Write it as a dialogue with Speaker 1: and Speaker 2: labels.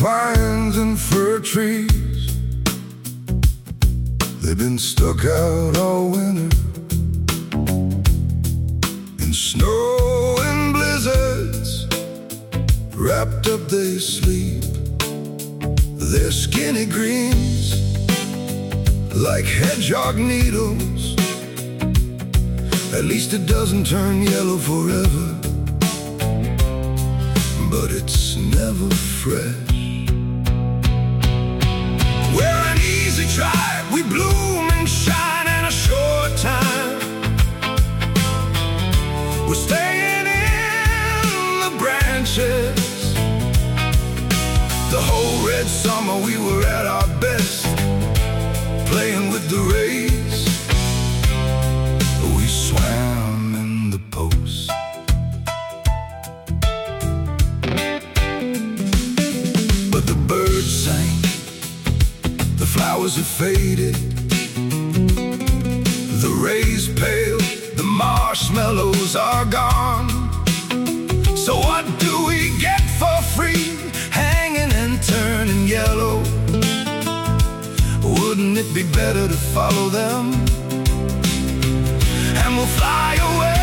Speaker 1: pines and fir trees, they've been stuck out all winter. In snow and blizzards, wrapped up they sleep. Their skinny greens, like hedgehog needles. At least it doesn't turn yellow forever, but it's never fresh. We're an easy tribe, we bloom and shine in a short time. We're staying in the branches. The whole red summer we were at our best, playing with the rays. We swam in the post. But the birds sang, the flowers have faded, the rays pale, the marshmallows are gone. So what do we get for free, hanging and turning yellow? Wouldn't it be better to follow them? And we'll fly away